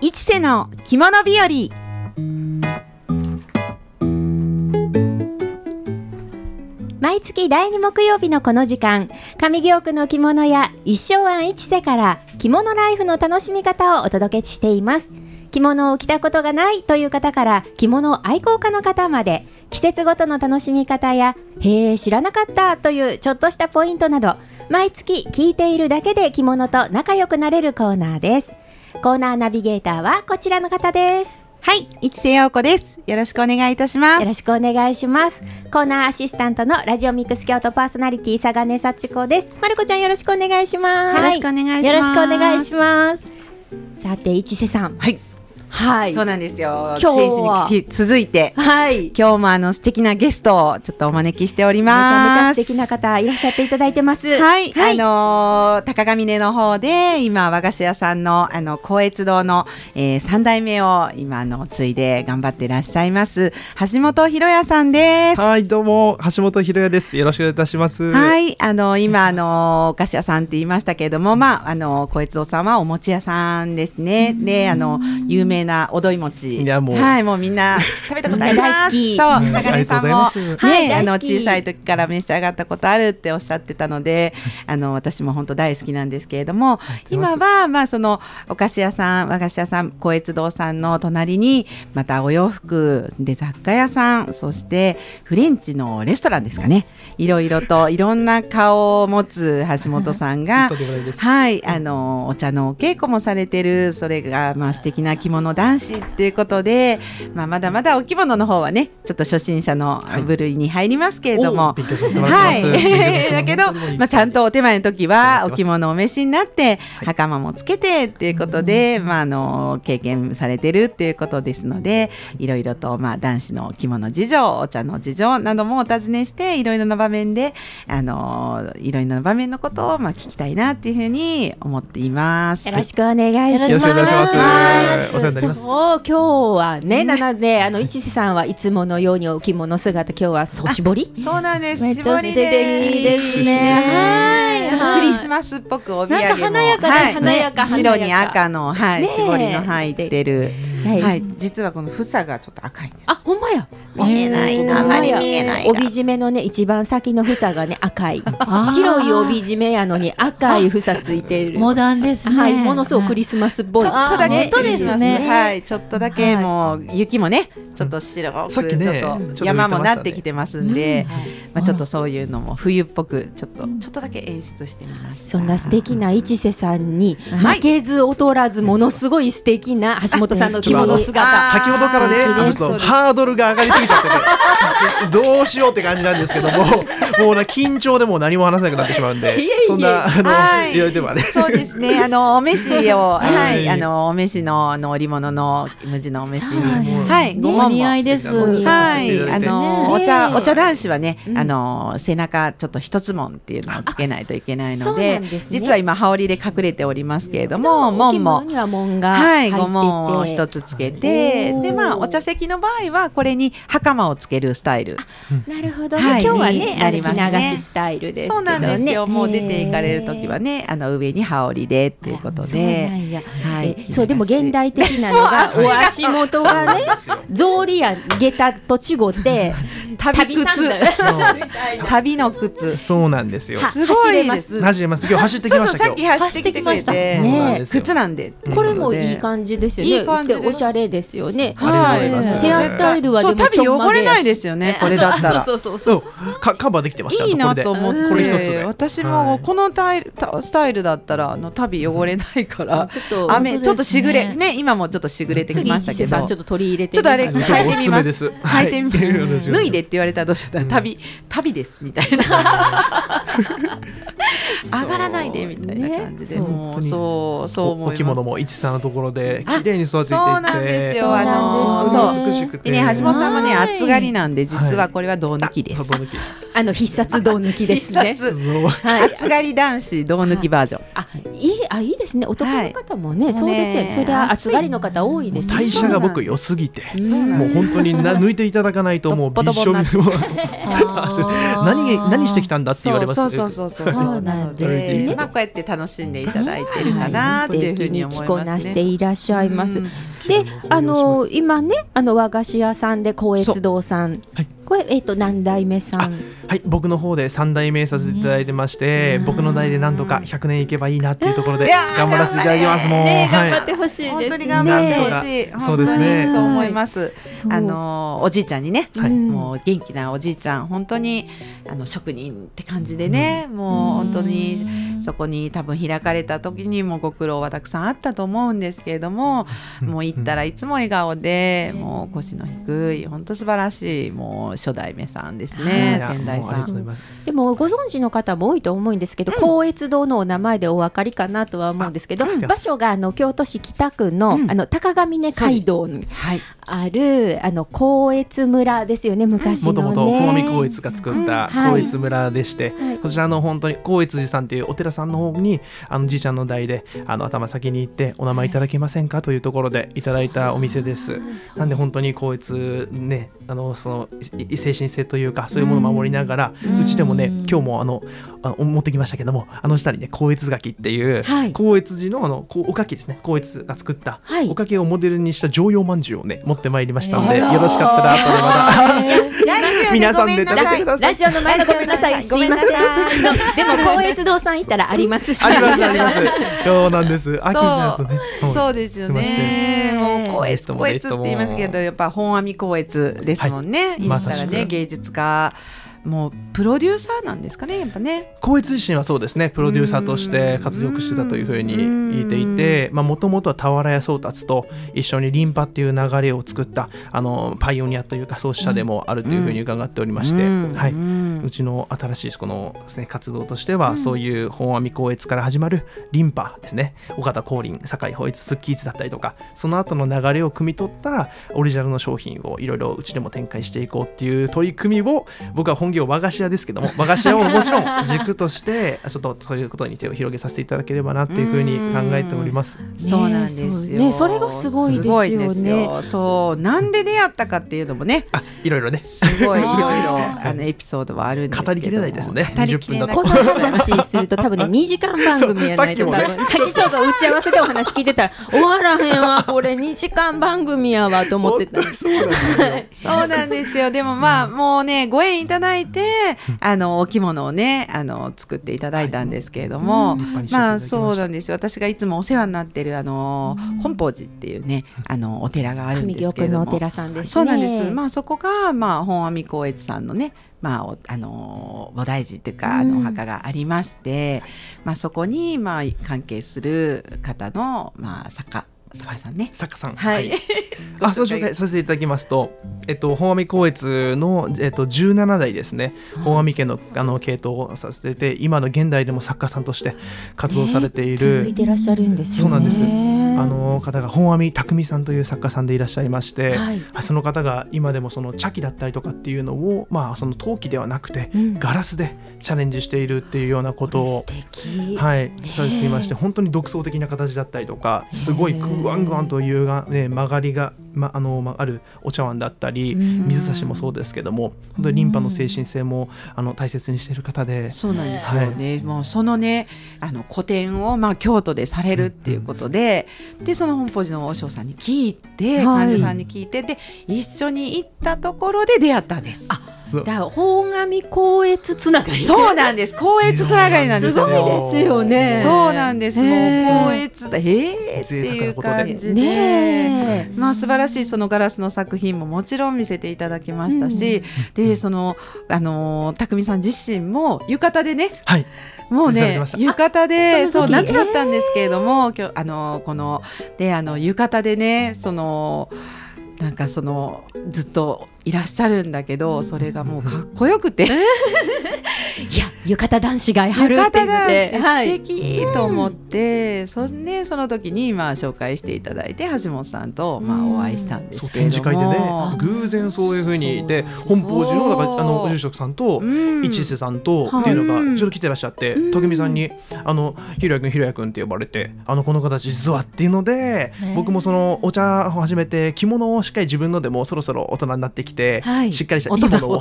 市瀬の着物日和。 毎月第2木曜日のこの時間、上京区の着物屋一生庵市瀬から着物ライフの楽しみ方をお届けしています。着物を着たことがないという方から着物愛好家の方まで、季節ごとの楽しみ方やへー知らなかったというちょっとしたポイントなど、毎月聞いているだけで着物と仲良くなれるコーナーです。コーナーナビゲーターはこちらの方です。 はい、市瀬陽子です。よろしくお願いいたします。 よろしくお願いします。コーナーアシスタントのラジオミックス京都パーソナリティ佐賀根幸子です。まるこちゃんよろしくお願いします。 よろしくお願いします。 よろしくお願いします。さて市瀬さん、 はいはい、そうなんですよ。 今日は先週に続いて、 はい、 今日も素敵なゲストをちょっとお招きしております。 めちゃめちゃ素敵な方いらっしゃっていただいてます。 はい、はい、高上根の方で今和菓子屋さんの光悦堂の、3代目を今継いで頑張っていらっしゃいます橋本博也さんです。 はい、どうも橋本博也です。よろしくお願いいたします。 はい、今お菓子屋さんって言いましたけれども、光悦堂さんはお餅屋さんですね。で有名なおどい餅、はい、もうみんな食べたことあります。そう、佐賀根さんもね、小さい時から召し上がったことあるっておっしゃってたので、私も本当大好きなんですけれども、今はそのお菓子屋さん、和菓子屋さん、光悦堂さんの隣にまたお洋服で雑貨屋さん、そしてフレンチのレストランですかね。いろいろといろんな顔を持つ橋本さんがはい、お茶のお稽古もされてる、それが素敵な着物男子っていうことで、まだまだお着物の方はねちょっと初心者の部類に入りますけれども、はいだけど、ちゃんとお手前の時はお着物をお召しになって袴もつけてっていうことで、経験されてるっていうことですので、いろいろと男子の着物事情、お茶の事情などもお尋ねして、いろいろな場面でいろいろな場面のことを聞きたいなっていうふうに思っています。 よろしくお願いします。 よろしくお願いします。お世話になります。 今日はね、なので市瀬さんはいつものようにお着物姿、今日は絞り。 そうなんです。 絞りでいいですね。 ちょっとクリスマスっぽく帯揚げも華やかで華やか、 白に赤の絞りの入ってる。はい、実はこの房がちょっと赤いんです。 あ、ほんまや。 見えないな、あまり見えない。 帯締めのね、一番先の房がね赤い。白い帯締めやのに赤い房ついてる。 モダンですね。 はい、ものすごくクリスマスっぽい。 ちょっとだけクリスマスね。 はい、ちょっとだけもう雪もね、ちょっと白くちょっと山もなってきてますんで、ちょっとそういうのも冬っぽくちょっとだけ演出してみました。 そんな素敵な市瀬さんに負けず劣らず、ものすごい素敵な橋本さんの着物姿。 先ほどからね、ハードルが上がりすぎちゃっててどうしようって感じなんですけども、もう緊張でもう何も話せなくなってしまうんで、そんないろいろではね。 そうですね、お召しを、はい、お召しの織物の無地のお召しに、はい、ごお似合いです。 はい、お茶男子はね、背中ちょっと一つ紋っていうのをつけないといけないので、実は今羽織で隠れておりますけれども、紋もはい5紋を一つつけて、でお茶席の場合はこれに袴をつけるスタイル。 なるほど、今日はね着流しスタイルですけどね。 そうなんですよ。もう出ていかれる時はね、上に羽織でっていうことで、 そうでも現代的なのがお足元がね草履や下駄と違って旅の靴。 そうなんですよ。 すごいです。 走れます。今日走ってきました。 さっき走ってきてくれて、靴なんで。 これもいい感じですよね。おしゃれですよね。 ヘアスタイルはでも旅汚れないですよね。これだったら。 そうカバーできてました。 いいなと思って。 これ一つで。 私もこのスタイルだったら旅汚れないから。雨ちょっとしぐれね、今もちょっとしぐれてきましたけど。 ちょっと取り入れて。 ちょっとあれ履いてみます。 履いてみます。脱いでって言われたらどうしよう。旅ですみたいな。上がらないでみたいな感じで、もうそう思います。 お着物も市さんのところで綺麗に育てていって、 そうなんですよ。 美しくてね、橋本さんもね厚刈りなんで、実はこれは胴抜きです。 必殺胴抜きですね。 暑がり男子胴抜きバージョン。いいですね。男の方もね、そうですよね。それは暑がりの方多いです。 代謝が僕良すぎて、もう本当に抜いていただかないともうびっしょび何してきたんだって言われます。 そうなんですね。 こうやって楽しんでいただいてるかなっていうふうに思いますね。 着こなしていらっしゃいます。で、今ね、和菓子屋さんで光悦堂さん、これ何代目さん？ はい、僕の方で3代目させていただいてまして、僕の代で何とか100年いけばいいなっていうところで頑張らせていただきます。もう頑張ってほしいですね。 本当に頑張ってほしい。 そうですね。 そう思います。おじいちゃんにね、もう元気なおじいちゃん、本当に職人って感じでね、もう本当にそこに多分開かれた時にもご苦労はたくさんあったと思うんですけれども、もう行ったらいつも笑顔で、もう腰の低い本当素晴らしいもう初代目さんですね。先代さん。 でもご存知の方も多いと思うんですけど、光悦堂のお名前でお分かりかなとは思うんですけど、場所が京都市北区の高ヶ峰街道にある光悦村ですよね。昔のね、 もともと本阿弥光悦が作った光悦村でして、そちらの本当に光悦寺さんっていうお寺さんの方にじいちゃんの代で頭先に行ってお名前いただけませんかというところでいただいたお店です。なんで本当に光悦ね、その精神性というかそういうものを守りながら、うちでもね、今日も持ってきましたけども、下にね光悦柿っていう光悦寺のおかきですね、光悦が作ったおかきをモデルにした常用まんじゅうをね持ってまいりましたので、よろしかったら後でまた皆さんで食べてください。 ラジオの前のごめんなさい、すいません。でも光悦堂さん行ったらありますし、 あります。そうなんです。秋になるとね、 そうですよね。もう光悦って言いますけど、やっぱ本阿弥光悦ですもんね。言ったらね、芸術家、もうプロデューサーなんですかね、やっぱね。 光悦自身はそうですね、プロデューサーとして活躍してたというふうに言っていて、もともとは俵屋宗達と一緒にリンパっていう流れを作ったパイオニアというか創始者でもあるというふうに伺っておりまして、うちの新しいこのですね活動としては、そういう本阿弥光悦から始まるリンパですね、岡田光琳、堺法悦、スッキーズだったりとか、その後の流れを汲み取ったオリジナルの商品をいろいろうちでも展開していこうっていう取り組みを、僕は本業和菓子屋ですけども、和菓子屋をもちろん軸としてちょっとそういうことに手を広げさせていただければなっていうふうに考えております。 そうなんですよね。 それがすごいですよね。 そう、なんで出会ったかっていうのもね、 いろいろね、 すごいいろいろエピソードはあるんですけど、 語りきれないですね。20分だとこの話すると多分ね2時間番組やないと、多分さっきちょっと打ち合わせでお話聞いてたら終わらへんわ、これ2時間番組やわと思ってた。 そうなんですよ。でももうね、ご縁いただいてお着物をね作っていただいたんですけれども、そうなんですよ。私がいつもお世話になってる本法寺っていうねお寺があるんですけれども、 上京区のお寺さんですね。 そうなんです。そこが本阿弥光悦さんのね菩提寺というかお墓がありまして、そこに関係する方の作家さんね、 作家さん、 そう紹介させていただきますと、本阿弥光悦の、17代ですね、本阿弥家の系統をさせていて、今の現代でも作家さんとして活動されている、 続いていらっしゃるんですよね。 そうなんです。方が本阿弥匠さんという作家さんでいらっしゃいまして、その方が今でもその茶器だったりとかっていうのを、その陶器ではなくて、ガラスでチャレンジしているっていうようなことを、されていまして、本当に独創的な形だったりとか、すごいグワングワンという曲がりが、あるお茶碗だったり、水差しもそうですけども、本当にリンパの精神性も大切にしている方で、 そうなんですよね。もうそのね個展を京都でされるっていうことで、その本法寺の和尚さんに聞いて、患者さんに聞いて、で一緒に行ったところで出会ったんです。 だから本阿弥光悦つながり。 そうなんです。光悦つながりなんですよ。 すごいですよね。 そうなんです。もう光悦だっていう感じで、素晴らしいそのガラスの作品ももちろん見せていただきましたし、でその匠さん自身も浴衣でね、もうね浴衣で、そう夏だったんですけれども、今日こので浴衣でね、なんかずっといらっしゃるんだけど、それがもうかっこよくていや浴衣男子がやるって言って、 素敵と思って、その時に紹介していただいて橋本さんとお会いしたんですけれども、 展示会でね偶然そういう風にで本法寺のご住職さんと一瀬さんとっていうのがちょっと来てらっしゃって、時美さんにひろやくんって呼ばれて、この方たち実はっていうので、僕もそのお茶を始めて着物をしっかり自分のでもそろそろ大人になってきて、しっかりしたいいものを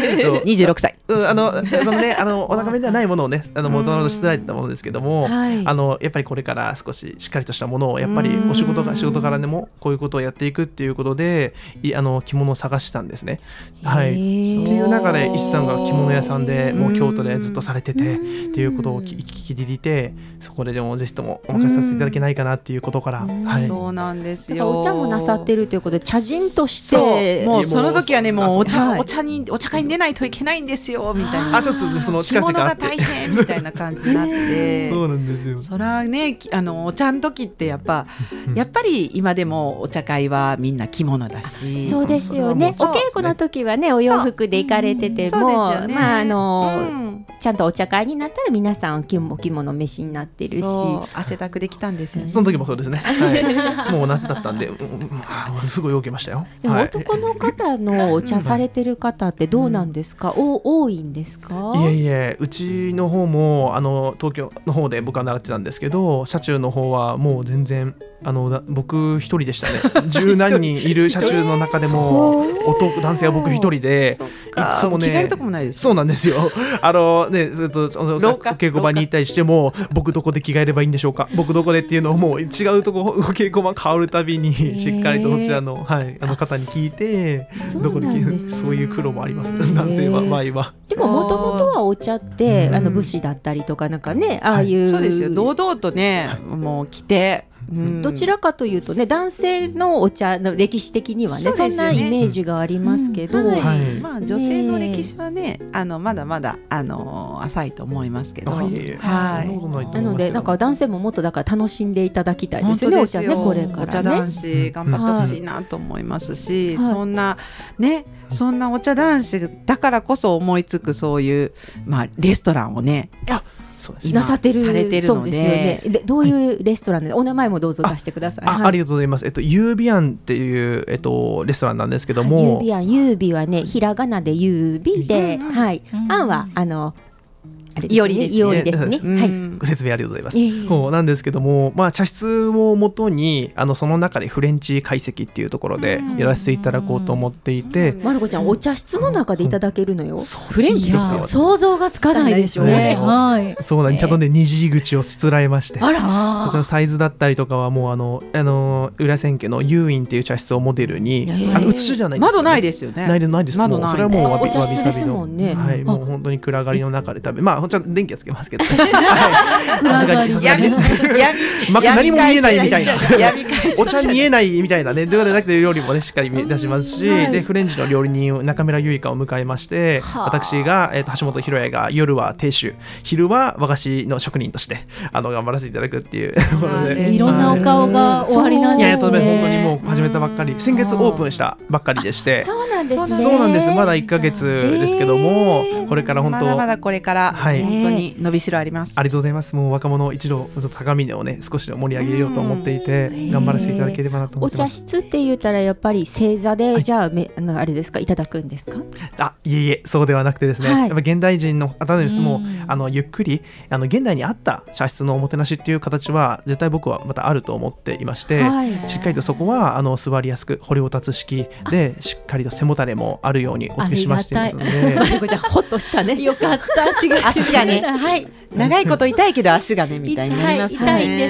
26歳お高めではないものをねもともとしつられてたものですけども、やっぱりこれから少ししっかりとしたものをやっぱり仕事からでもこういうことをやっていくっていうことで着物を探したんですね。っていう中で石さんが着物屋さんでもう京都でずっとされててっていうことを聞きいて、そこででもぜひともお任せさせていただけないかなっていうことから、 そうなんですよ。 お茶もなさってるということで茶人としてもうその時はね、もうお茶会に出ないといけないんですよみたいな、 ちょっとその着物が大変みたいな感じになってそうなんですよ。 それはねお茶の時ってやっぱり今でもお茶会はみんな着物だし、 そうですよね。お稽古の時はねお洋服で行かれてても、ちゃんとお茶会になったら皆さんお着物召しになってるし、 汗だくできたんですよね。 その時もそうですね、もう夏だったんで、すごい受けましたよ。 でも男の方のお茶されてる方ってどうなんですか？多いんですか？ いえうちの方も東京の方で僕は習ってたんですけど、車中の方はもう全然僕一人でしたね。十何人いる車中の中でも男性は僕一人で、いつもね、 着替えるとこもないです。 そうなんですよ。ずっとお稽古場に行ったりしても、僕どこで着替えればいいんでしょうか、僕どこでっていうのをもう違うとこお稽古場変わるたびにしっかりとそちらの方に聞いて、どこでそういう苦労もあります。男性は場合は。 でももともとはお茶って武士だったりとかなんかね、ああいうそうですよ、堂々とねもう着て。 どちらかというとね、男性のお茶の歴史的には ね、そんなイメージがありますけど、 女性の歴史はねまだまだ浅いと思いますけど、なのでなんか男性ももっとだから楽しんでいただきたいですよね。お茶ね、これからねお茶男子頑張ってほしいなと思いますし、そんなお茶男子だからこそ思いつくそういうレストランをねなさってるされてるので、 でどういうレストランでお名前もどうぞ出してください。 ありがとうございます。ユービアンっていうレストランなんですけども、 ユービアン、ユービはねひらがなでユービで、アンはいおりですね。 ご説明ありがとうございます。そうなんですけども、茶室をもとにその中でフレンチ懐石っていうところでやらせていただこうと思っていて、 まる子ちゃんお茶室の中でいただけるのよ。 フレンチですよ。 想像がつかないでしょうね。 そうなんです。ちゃんとね虹口をしつらえまして、そのサイズだったりとかはもう裏千家の幽院っていう茶室をモデルに写しじゃないです。 窓ないですよね。 ないです。もうそれはもうお茶室ですもんね。 もう本当に暗がりの中で食べ、ちゃんと電気はつけますけど、さすがに何も見えないみたいな、お茶見えないみたいなね、ではなくて料理もねしっかり出しますし、でフレンチの料理人中村ゆいかを迎えまして、私が橋本博也が夜は亭主、昼は和菓子の職人として頑張らせていただくっていうもので、 いろんなお顔がおありなんですね。 本当にもう始めたばっかり、先月オープンしたばっかりでして、 そうなんですね。 そうなんです。まだ1ヶ月ですけども、これから本当まだこれから本当に伸びしろあります。 ありがとうございます。もう若者一度高みをね少し盛り上げようと思っていて、頑張らせていただければなと思ってます。 お茶室って言ったらやっぱり正座で、じゃああれですか、いただくんですか？ いえそうではなくてですね、やっぱ現代人の方ですもゆっくり現代に合った茶室のおもてなしっていう形は絶対僕はまたあると思っていまして、しっかりとそこは座りやすく掘りを立つ式でしっかりと背もたれもあるようにお付けしましていますので、 じゃあほっとしたね。よかった。 足がね、長いこと痛いけど足がねみたいになりますね。 痛いんです。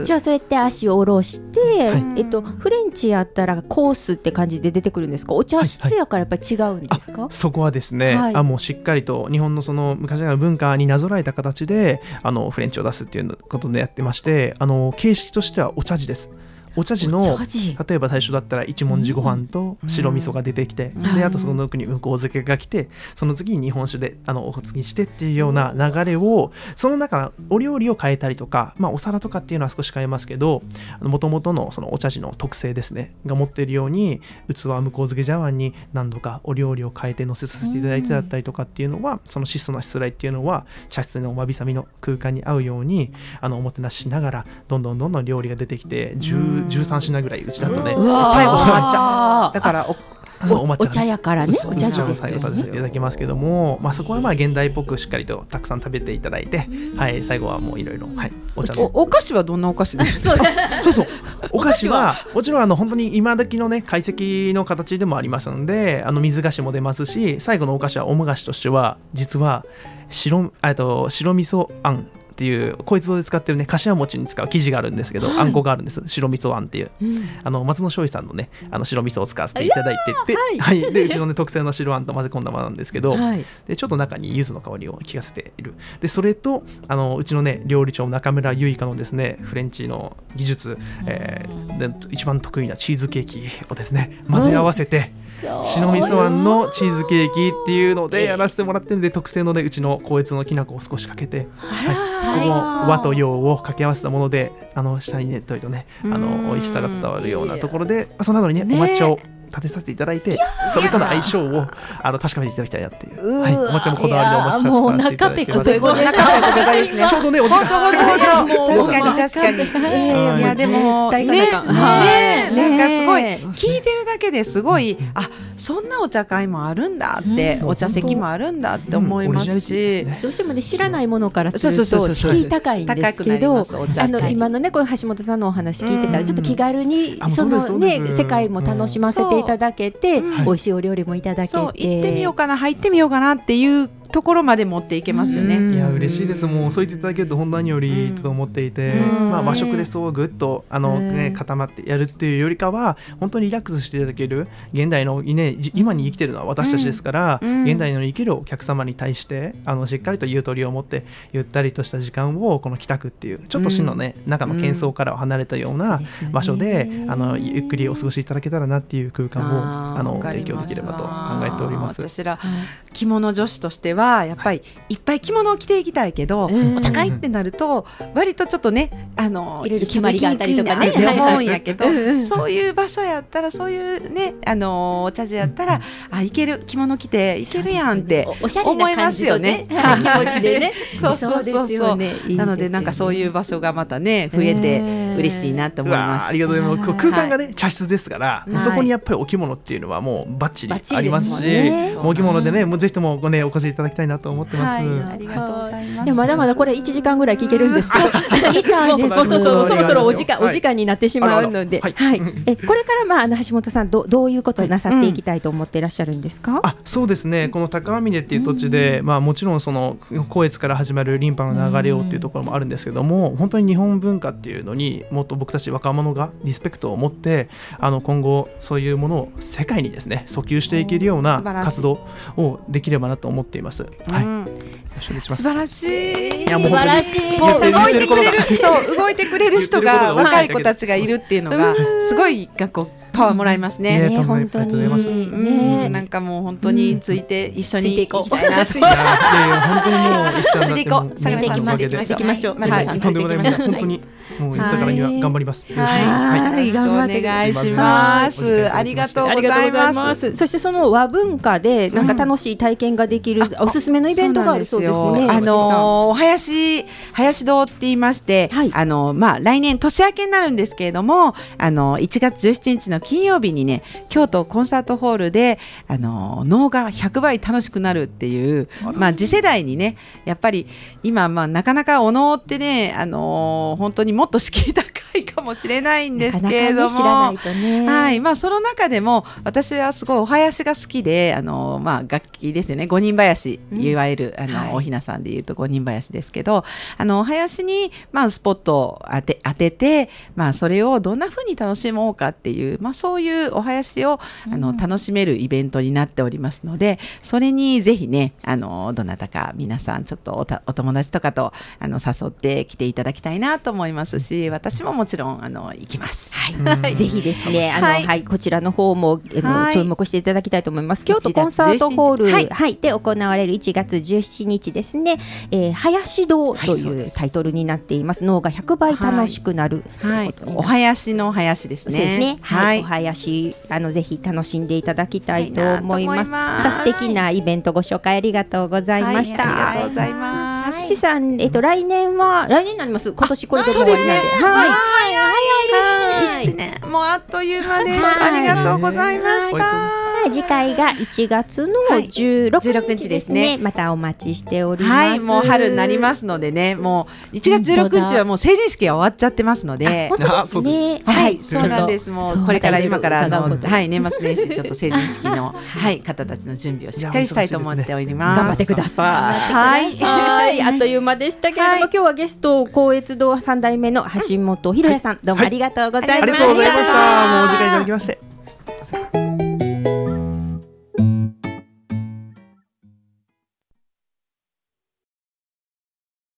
じゃあそうやって足を下ろして、フレンチやったらコースって感じで出てくるんですか？お茶室やからやっぱり違うんですか？ そこはですね、もうしっかりと日本のその昔の文化になぞらえた形でフレンチを出すっていうことでやってまして、形式としてはお茶事です。 お茶事の例えば最初だったら一文字ご飯と白味噌が出てきて、であとその奥に向こう漬けが来て、その次に日本酒でお継ぎしてっていうような流れを、その中お料理を変えたりとか、お皿とかっていうのは少し変えますけど、もともとのそのお茶事の特性ですねが持っているように、器向こう漬け茶碗に何度かお料理を変えて乗せさせていただいてだったりとかっていうのは、その質素なしつらいっていうのは茶室のわびさびの空間に合うようにおもてなししながらどんどん料理が出てきて、13品ぐらいうちだとね、最後抹茶だからお茶やからね、お茶事です最後食べていただきますけども、そこは現代っぽくしっかりとたくさん食べていただいて、最後はもういろいろお茶お菓子はどんなお菓子ですか？ そうお菓子はもちろん本当に今時のね懐石の形でもありますので、水菓子も出ますし、最後のお菓子はおむ菓子としては実は白味噌あんっていう小逸堂で使ってるね、柏餅に使う生地があるんですけど、あんこがあるんです。白味噌あんっていう、松野醤油さんのね白味噌を使わせていただいてて、でうちのね特製の白あんと混ぜ込んだものなんですけど、でちょっと中に柚子の香りを効かせている。でそれとうちのね料理長中村ゆいかのですねフレンチの技術、で一番得意なチーズケーキをですね混ぜ合わせて、白味噌あんのチーズケーキっていうのでやらせてもらってるんで、特製のねうちの高越のきな粉を少しかけて、この和と洋を掛け合わせたもので、下にねっといとね美味しさが伝わるようなところで、その後にねお抹茶を立てさせていただいて、それとの相性を確かめていただきたいなっていう、お抹茶もこだわりのお抹茶を使わせていただいてます。ちょうどねお時間確かにいやでもねなんかすごい聞いてるだけですごい、そんなお茶会もあるんだって、お茶席もあるんだって思いますし、 どうしてもね知らないものからすると敷居高いんですけど、今のねこの橋本さんのお話聞いてたら、ちょっと気軽にそのね世界も楽しませていただけて、美味しいお料理もいただけて、 行ってみようかな入ってみようかなっていうところまで持っていけますよね。 いや嬉しいです。もうそう言っていただけると本当によりと思っていて、和食でそうぐっと固まってやるっていうよりかは、本当にリラックスしていただける現代の、今に生きてるのは私たちですから、現代の生きるお客様に対してしっかりとゆとりを持ってゆったりとした時間をこの帰宅っていうちょっと真のね、中の喧騒からは離れたような場所で、ゆっくりお過ごしいただけたらなっていう空間を提供できればと考えております。 私ら着物女子としてはやっぱりいっぱい着物を着ていきたいけど、お茶会ってなると割とちょっとねいろいろ決まりがあったりとかねって思うんやけど、そういう場所やったら、そういうねお茶事やったら、いける、着物着ていけるやんって思いますよね。気持ちでね。そうなのでなんかそういう場所がまたね増えて嬉しいなと思います。 ありがとうございます。空間がね茶室ですから、そこにやっぱりお着物っていうのはもうバッチリありますし、お着物でねもうぜひともねお越しいただきたいなと思ってます。 ありがとうございます。 まだまだこれ1時間ぐらい聞けるんですけど、そろそろお時間になってしまうので、これから橋本さんどういうことをなさっていきたいと思っていらっしゃるんですか？ そうですね、この高峰っていう土地で、もちろんその高越から始まるリンパの流れをっていうところもあるんですけども、本当に日本文化っていうのにもっと僕たち若者がリスペクトを持って今後そういうものを世界にですね訴求していけるような活動をできればなと思っています。 素晴らしい。 素晴らしい。 もう動いてくれる人が若い子たちがいるっていうのがすごいパワーもらいますね。 本当になんかもう本当について一緒に行きたいなと。 本当にもう一緒に行こう。探していきましょう。 とんでもないです。本当にもう言ったからには頑張ります。 はい、お願いします。ありがとうございます。 そしてその和文化でなんか楽しい体験ができるおすすめのイベントがあるそうですね。 林堂って言いまして、来年年明けになるんですけれども、1月17日の金曜日にね、京都コンサートホールで能が100倍楽しくなるっていう、次世代にね、やっぱり今なかなかお能ってね、本当にもっと敷居高いかもしれないんですけれども、その中でも私はすごいお囃子が好きで、楽器ですよね、五人囃子、いわゆるおひなさんでいうと五人囃子ですけど、お囃子にスポットを当てて、それをどんな風に楽しもうかっていう、そういうお囃子を楽しめるイベントになっておりますので、それにぜひね、どなたか皆さんちょっとお友達とかと誘って来ていただきたいなと思いますし、私ももちろん行きます。 はい、ぜひですねこちらの方も注目していただきたいと思います。京都コンサートホールで行われる1月17日ですね、林堂というタイトルになっています。脳が100倍楽しくなる、 お囃子の林ですね。 そうですね、お囃子ぜひ楽しんでいただきたいと思います。素敵なイベントご紹介ありがとうございました。 ありがとうございます。 しさん、来年になります。今年これでも終わりなんで、 1年もうあっという間です。ありがとうございました。 次回が1月の16日ですね。またお待ちしております。 もう春になりますのでね、もう1月16日はもう成人式が終わっちゃってますので、 そうですね。 そうなんです。もうこれから今から年末年始ちょっと成人式の方たちの準備をしっかりしたいと思っております。 頑張ってください。あっという間でしたけれども、今日はゲスト高越堂3代目の橋本博也さん、どうもありがとうございました。 ありがとうございました。もうお時間いただきまして。